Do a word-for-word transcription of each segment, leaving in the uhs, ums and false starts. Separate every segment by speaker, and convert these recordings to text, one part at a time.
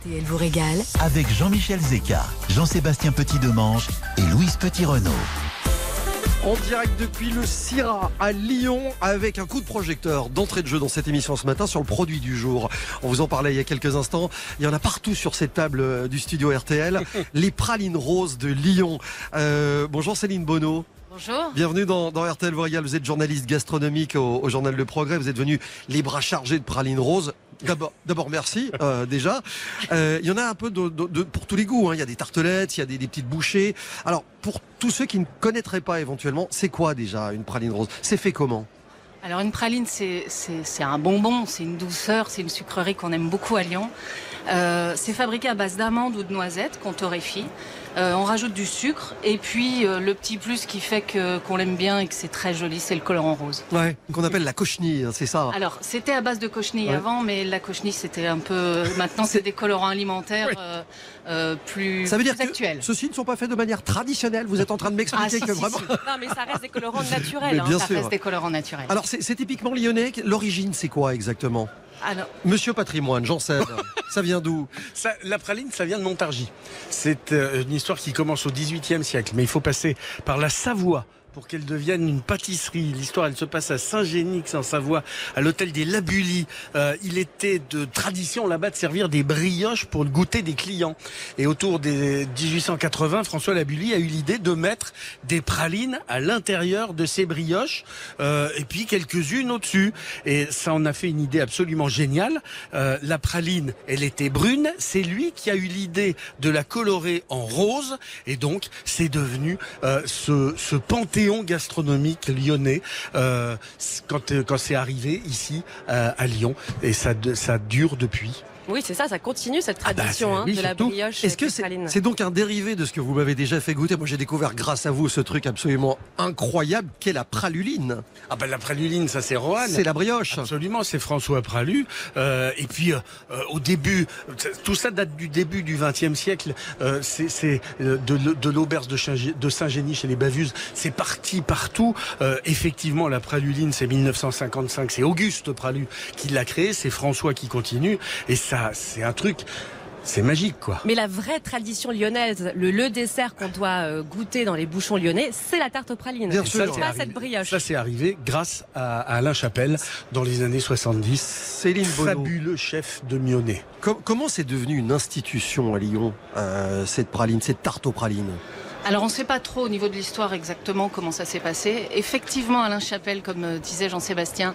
Speaker 1: Et elle vous régale
Speaker 2: avec Jean-Michel Zeka, Jean-Sébastien Petit-Demange et Louise Petit-Renaud.
Speaker 3: En direct depuis le CIRA à Lyon avec un coup de projecteur d'entrée de jeu dans cette émission ce matin sur le produit du jour. On vous en parlait il y a quelques instants. Il y en a partout sur cette table du studio R T L. Les pralines roses de Lyon. Euh, bonjour Céline Bonneau.
Speaker 4: Bonjour.
Speaker 3: Bienvenue dans, dans R T L vous régale. Vous êtes journaliste gastronomique au, au Journal Le Progrès. Vous êtes venu les bras chargés de pralines roses. D'abord, d'abord merci euh, déjà. Euh, il y en a un peu de, de, de, pour tous les goûts. Hein. Il y a des tartelettes, il y a des, des petites bouchées. Alors, pour tous ceux qui ne connaîtraient pas éventuellement, c'est quoi déjà une praline rose? C'est fait comment?
Speaker 4: Alors une praline, c'est, c'est, c'est un bonbon, c'est une douceur, c'est une sucrerie qu'on aime beaucoup à Lyon. Euh, c'est fabriqué à base d'amandes ou de noisettes qu'on torréfie. Euh, on rajoute du sucre et puis euh, le petit plus qui fait que, qu'on l'aime bien et que c'est très joli, c'est le colorant rose.
Speaker 3: Ouais, qu'on appelle la cochenille, c'est ça.
Speaker 4: Alors c'était à base de cochenille
Speaker 3: ouais.
Speaker 4: avant, mais la cochenille c'était un peu... Maintenant c'est des colorants alimentaires oui. euh, euh, plus,
Speaker 3: ça veut dire
Speaker 4: plus actuels.
Speaker 3: Que ceux-ci ne sont pas faits de manière traditionnelle. Vous êtes en train de m'expliquer
Speaker 4: ah, si,
Speaker 3: que
Speaker 4: si,
Speaker 3: vraiment...
Speaker 4: Si.
Speaker 5: Non mais ça reste des colorants naturels.
Speaker 3: Bien
Speaker 4: hein. Ça
Speaker 3: sûr.
Speaker 4: reste des colorants naturels.
Speaker 3: Alors c'est, c'est typiquement lyonnais. L'origine c'est quoi exactement?
Speaker 4: Alors...
Speaker 3: Monsieur Patrimoine, Jean Seb, ça vient d'où?
Speaker 6: ça, La praline, ça vient de Montargis. C'est euh, une histoire qui commence au dix-huitième siècle, mais il faut passer par la Savoie pour qu'elle devienne une pâtisserie. L'histoire, elle se passe à Saint-Génix, en Savoie, à l'hôtel des Labulis. Euh, il était de tradition là-bas de servir des brioches pour le goûter des clients. Et autour des dix-huit cent quatre-vingts, François Labulis a eu l'idée de mettre des pralines à l'intérieur de ces brioches, euh, et puis quelques-unes au-dessus. Et ça en a fait une idée absolument géniale. Euh, la praline, elle était brune. C'est lui qui a eu l'idée de la colorer en rose. Et donc, c'est devenu euh, ce, ce panthéon gastronomique lyonnais euh, quand, quand c'est arrivé ici euh, à Lyon, et ça, ça dure depuis.
Speaker 5: Oui, c'est ça, ça continue cette tradition
Speaker 6: ah bah,
Speaker 5: hein,
Speaker 6: oui,
Speaker 5: de la brioche.
Speaker 3: Est-ce que c'est, c'est donc un dérivé de ce que vous m'avez déjà fait goûter? Moi j'ai découvert grâce à vous ce truc absolument incroyable qu'est la praluline.
Speaker 6: Ah ben bah, la praluline, ça c'est Roanne.
Speaker 3: C'est la brioche.
Speaker 6: Absolument, c'est François Pralu. Euh, et puis euh, au début, tout ça date du début du vingtième siècle. Euh, c'est, c'est de, de l'auberge de, de Saint-Génie chez les Bavuzes. C'est parti partout. Euh, effectivement, la praluline, c'est mille neuf cent cinquante-cinq. C'est Auguste Pralu qui l'a créé. C'est François qui continue. Et ça c'est un truc, c'est magique quoi.
Speaker 5: Mais la vraie tradition lyonnaise, le, le dessert qu'on doit euh, goûter dans les bouchons lyonnais, c'est la tarte aux pralines.
Speaker 3: Bien sûr.
Speaker 5: C'est
Speaker 6: ça,
Speaker 5: pas
Speaker 6: c'est
Speaker 5: cette brioche.
Speaker 6: Ça c'est arrivé grâce à, à Alain Chapelle dans les années soixante-dix.
Speaker 3: Céline Bonneau.
Speaker 6: Fabuleux chef de Mionnet.
Speaker 3: Com- comment c'est devenu une institution à Lyon, euh, cette praline, cette tarte aux pralines?
Speaker 4: Alors on ne sait pas trop au niveau de l'histoire exactement comment ça s'est passé. Effectivement, Alain Chapelle, comme disait Jean-Sébastien,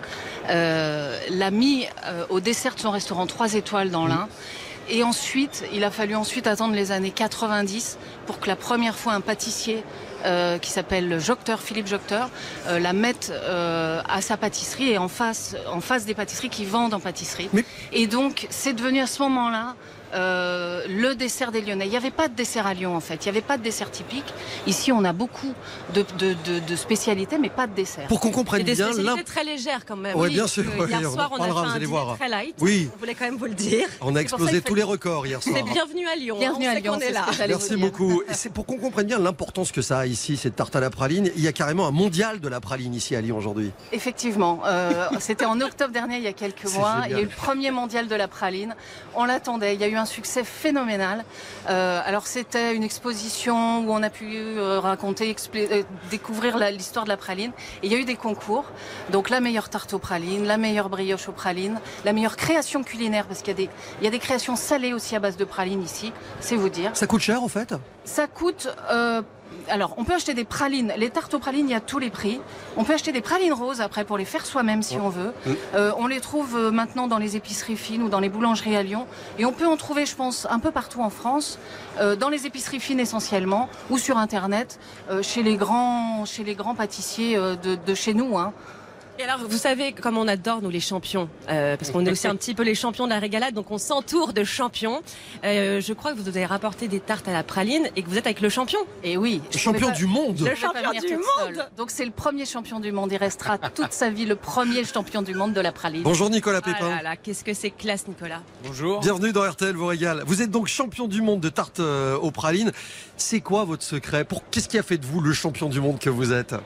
Speaker 4: euh, l'a mis euh, au dessert de son restaurant trois étoiles dans l'Ain. Et ensuite, il a fallu ensuite attendre les années quatre-vingt-dix pour que la première fois un pâtissier euh, qui s'appelle Jocteur, Philippe Jocteur, euh, la mette euh, à sa pâtisserie et en face, en face des pâtisseries qui vendent en pâtisserie. Mais... Et donc, c'est devenu à ce moment-là Euh, le dessert des Lyonnais. Il n'y avait pas de dessert à Lyon en fait, il n'y avait pas de dessert typique. Ici on a beaucoup de, de, de, de spécialités mais pas de dessert.
Speaker 3: Pour qu'on comprenne
Speaker 5: des
Speaker 3: bien...
Speaker 5: Des spécialités
Speaker 3: l'imp...
Speaker 5: très légères quand même.
Speaker 3: Oui,
Speaker 5: oui
Speaker 3: bien sûr.
Speaker 5: euh, hier
Speaker 3: oui,
Speaker 5: soir on,
Speaker 3: on
Speaker 5: a
Speaker 3: parlera,
Speaker 5: fait un
Speaker 3: dîner
Speaker 5: voir. très light.
Speaker 3: Oui.
Speaker 5: On voulait quand même vous le dire.
Speaker 3: On a explosé tous les records hier soir.
Speaker 5: C'est bienvenue à Lyon.
Speaker 4: Bienvenue
Speaker 5: on
Speaker 4: à
Speaker 5: sait
Speaker 4: Lyon,
Speaker 5: qu'on est là.
Speaker 3: Merci beaucoup. Et c'est pour qu'on comprenne bien l'importance que ça a ici, cette tarte à la praline. Il y a carrément un mondial de la praline ici à Lyon aujourd'hui.
Speaker 4: Effectivement. Euh, c'était en octobre dernier, il y a quelques
Speaker 3: c'est
Speaker 4: mois.
Speaker 3: génial.
Speaker 4: Il y a eu le premier mondial de la praline. On l'attendait. Il y a eu un succès phénoménal. Euh, alors c'était une exposition où on a pu euh, raconter, expli- euh, découvrir la, l'histoire de la praline. Et il y a eu des concours. Donc la meilleure tarte aux pralines, la meilleure brioche aux pralines, la meilleure création culinaire, parce qu'il y a des, il y a des créations salées aussi à base de pralines ici, c'est vous dire.
Speaker 3: Ça coûte cher en fait?
Speaker 4: Ça coûte... Euh, alors, on peut acheter des pralines. Les tartes aux pralines, il y a tous les prix. On peut acheter des pralines roses après pour les faire soi-même si on veut. Euh, on les trouve euh, maintenant dans les épiceries fines ou dans les boulangeries à Lyon. Et on peut en trouver, je pense, un peu partout en France, euh, dans les épiceries fines essentiellement, ou sur Internet, euh, chez les grands, chez les grands pâtissiers euh, de, de chez nous, hein.
Speaker 5: Et alors, vous savez comme on adore, nous, les champions, euh, parce qu'on est aussi un petit peu les champions de la régalade, donc on s'entoure de champions. Euh, je crois que vous avez rapporté des tartes à la praline et que vous êtes avec le champion.
Speaker 4: Et oui.
Speaker 3: Le champion pas... du monde.
Speaker 5: Le champion du monde.
Speaker 4: Seule. Donc c'est le premier champion du monde. Il restera toute sa vie le premier champion du monde de la praline.
Speaker 3: Bonjour Nicolas Pépin.
Speaker 5: Ah là là, qu'est-ce que c'est classe, Nicolas.
Speaker 6: Bonjour.
Speaker 3: Bienvenue dans R T L vous régale. Vous êtes donc champion du monde de tarte euh, aux pralines. C'est quoi votre secret? Pour... Qu'est-ce qui a fait de vous le champion du monde que vous êtes?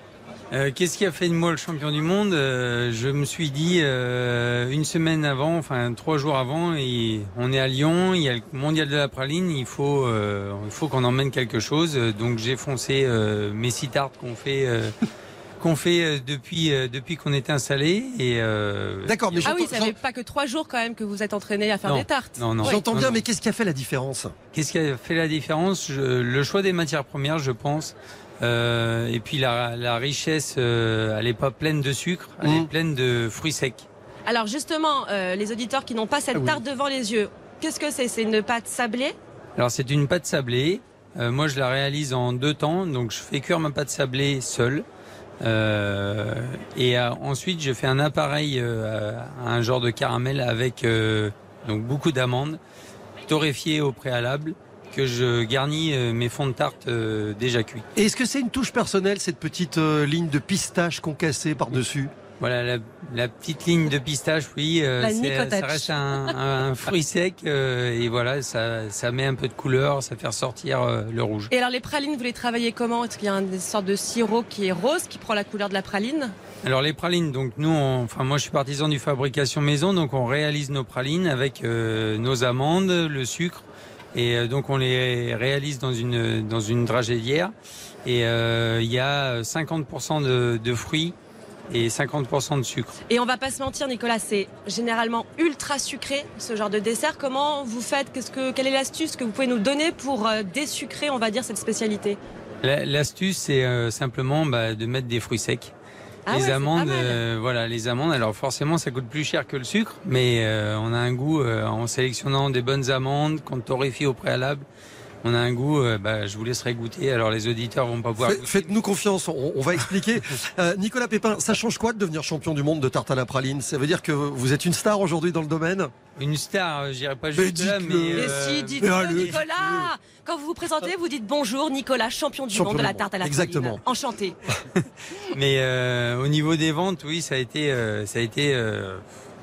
Speaker 1: Euh, Qu'est-ce qui a fait de moi le champion du monde? euh, Je me suis dit euh, une semaine avant, enfin trois jours avant, et on est à Lyon, il y a le mondial de la praline, il faut, euh, il faut qu'on emmène quelque chose. Donc j'ai foncé euh, mes six tartes qu'on fait, euh, qu'on fait euh, depuis, euh, depuis qu'on est installé. Et euh,
Speaker 3: D'accord, mais
Speaker 5: Ah oui,
Speaker 3: j'entends-
Speaker 5: ça fait pas que trois jours quand même que vous êtes entraîné à faire
Speaker 1: Non.
Speaker 5: des tartes.
Speaker 1: Non, non.
Speaker 3: j'entends
Speaker 1: Non,
Speaker 3: bien,
Speaker 1: non.
Speaker 3: mais qu'est-ce qui a fait la différence?
Speaker 1: Qu'est-ce qui a fait la différence? Je- Le choix des matières premières, je pense. Euh, et puis la, la richesse, euh, elle n'est pas pleine de sucre, elle
Speaker 3: Mmh.
Speaker 1: est pleine de fruits secs.
Speaker 5: Alors justement, euh, les auditeurs qui n'ont pas cette
Speaker 3: Ah oui.
Speaker 5: tarte devant les yeux, qu'est-ce que c'est? C'est une pâte sablée?
Speaker 1: Alors c'est une pâte sablée. Euh, moi je la réalise en deux temps. Donc je fais cuire ma pâte sablée seule. Euh, et euh, ensuite je fais un appareil, euh, un genre de caramel avec euh, donc beaucoup d'amandes torréfiées au préalable, que je garnis euh, mes fonds de tarte euh, déjà cuits.
Speaker 3: Et est-ce que c'est une touche personnelle, cette petite euh, ligne de pistache concassée par-dessus?
Speaker 1: Voilà, la, la petite ligne de pistache, oui, euh,
Speaker 5: La
Speaker 1: c'est-
Speaker 5: nicotach.
Speaker 1: ça reste un, un fruit sec euh, et voilà, ça, ça met un peu de couleur, ça fait ressortir euh, le rouge.
Speaker 5: Et alors les pralines, vous les travaillez comment? Est-ce qu'il y a une sorte de sirop qui est rose, qui prend la couleur de la praline?
Speaker 1: Alors les pralines, donc nous, on- enfin moi je suis partisan du fabrication maison, donc on réalise nos pralines avec euh, nos amandes, le sucre, et euh, donc on les réalise dans une dans une dragédière, et euh, il y a cinquante pour cent de, de fruits et cinquante pour cent de sucre.
Speaker 5: Et on va pas se mentir, Nicolas, c'est généralement ultra sucré, ce genre de dessert. Comment vous faites? Qu'est-ce que, quelle est l'astuce que vous pouvez nous donner pour euh, désucrer, on va dire, cette spécialité?
Speaker 1: La- L'astuce, c'est euh, simplement bah, de mettre des fruits secs.
Speaker 5: Ah ouais,
Speaker 1: les
Speaker 5: c'est pas
Speaker 1: amandes,
Speaker 5: mal.
Speaker 1: euh, voilà, les amandes. Alors forcément, ça coûte plus cher que le sucre, mais euh, on a un goût euh, en sélectionnant des bonnes amandes qu'on torréfie au préalable. On a un goût. Euh, bah, je vous laisserai goûter. Alors les auditeurs vont pas pouvoir.
Speaker 3: Fait- Faites-nous confiance, on, on va expliquer. Euh, Nicolas Pépin, ça change quoi de devenir champion du monde de tarte à la praline? Ça veut dire que vous êtes une star aujourd'hui dans le domaine?
Speaker 1: Une star, euh, j'irai pas
Speaker 3: Mais
Speaker 1: jusque là,
Speaker 3: dites-le.
Speaker 1: mais.
Speaker 5: Mais
Speaker 1: euh,
Speaker 5: si,
Speaker 3: mais
Speaker 5: dites-le,
Speaker 3: allez,
Speaker 5: Nicolas. Quand vous vous présentez, vous dites bonjour, Nicolas, champion du
Speaker 3: Champion
Speaker 5: monde de
Speaker 3: du
Speaker 5: la
Speaker 3: monde.
Speaker 5: tarte à la
Speaker 3: Exactement.
Speaker 5: praline. Enchanté.
Speaker 1: Mais euh, au niveau des ventes, oui, ça a été, euh, ça a été. euh,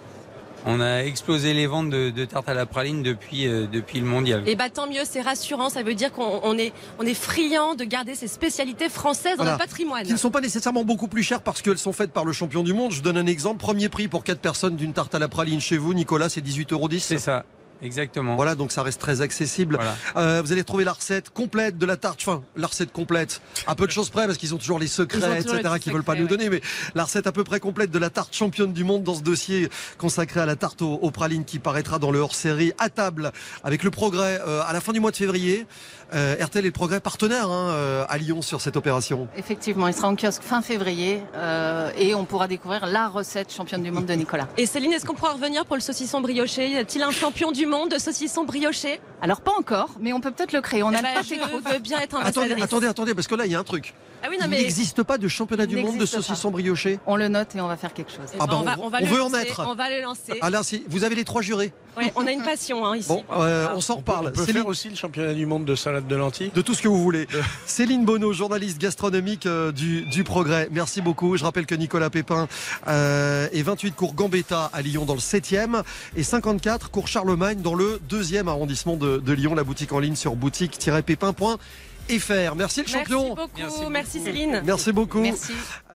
Speaker 1: on a explosé les ventes de, de tartes à la praline depuis euh, depuis le mondial.
Speaker 5: Et bah tant mieux, c'est rassurant. Ça veut dire qu'on on est, on est friand de garder ces spécialités françaises dans
Speaker 3: Voilà.
Speaker 5: notre patrimoine.
Speaker 3: Qui ne sont pas nécessairement beaucoup plus chères parce qu'elles sont faites par le champion du monde. Je donne un exemple. Premier prix pour quatre personnes d'une tarte à la praline chez vous, Nicolas, c'est dix-huit euros dix.
Speaker 1: C'est ça, exactement.
Speaker 3: Voilà, donc ça reste très accessible.
Speaker 1: Voilà.
Speaker 3: Euh, vous allez trouver la recette complète de la tarte. Enfin, la recette complète. À peu de choses près, parce qu'ils ont toujours les
Speaker 5: Ils ont
Speaker 3: secrets,
Speaker 5: toujours
Speaker 3: et
Speaker 5: les
Speaker 3: cetera,
Speaker 5: petits
Speaker 3: qui veulent pas
Speaker 5: secrets,
Speaker 3: nous donner. Mais la recette à peu près complète de la tarte championne du monde dans ce dossier consacré à la tarte aux, aux pralines qui paraîtra dans le hors-série à table avec le Progrès euh, à la fin du mois de février. Euh, R T L et le Progrès partenaires hein, euh, à Lyon sur cette opération.
Speaker 4: Effectivement, il sera en kiosque fin février euh, et on pourra découvrir la recette championne du monde de Nicolas.
Speaker 5: Et Céline, est-ce qu'on pourra revenir pour le saucisson brioché? Y a-t-il un champion du monde de saucisson brioché?
Speaker 4: Alors pas encore, mais on peut peut-être le créer. On
Speaker 5: Eh
Speaker 4: a
Speaker 5: ben,
Speaker 4: le pâté croûte.
Speaker 5: je veux bien être
Speaker 3: Attendez,
Speaker 5: ambassadrice.
Speaker 3: attendez, attendez, parce que là il y a un truc.
Speaker 5: Ah oui, non,
Speaker 3: Il
Speaker 5: mais
Speaker 3: n'existe pas de championnat du
Speaker 4: Il
Speaker 3: monde de
Speaker 4: n'existe pas.
Speaker 3: saucisson brioché.
Speaker 4: On le note et on va faire quelque chose.
Speaker 5: Eh
Speaker 3: Ah
Speaker 5: ben,
Speaker 3: ben,
Speaker 5: on va,
Speaker 3: on-
Speaker 5: on va
Speaker 3: on
Speaker 5: le
Speaker 3: veut en
Speaker 5: lancer,
Speaker 3: être.
Speaker 5: On va le lancer.
Speaker 3: Ah là, si vous avez les trois jurés.
Speaker 5: Ouais, on a une passion hein, ici.
Speaker 3: Bon, euh, on s'en
Speaker 6: On peut,
Speaker 3: reparle.
Speaker 6: on peut
Speaker 3: Céline-
Speaker 6: faire aussi le championnat du monde de salade de lentilles.
Speaker 3: de tout ce que vous voulez. Céline Bonneau, journaliste gastronomique euh, du, du Progrès. Merci beaucoup. Je rappelle que Nicolas Pépin euh, est vingt-huit cours Gambetta à Lyon dans le septième et cinquante-quatre cours Charlemagne dans le deuxième arrondissement de, de Lyon. La boutique en ligne sur boutique tiret pépin point f r. Merci le
Speaker 5: Merci
Speaker 3: champion.
Speaker 5: beaucoup,
Speaker 1: Merci beaucoup.
Speaker 5: merci Céline.
Speaker 3: Merci beaucoup.
Speaker 4: Merci.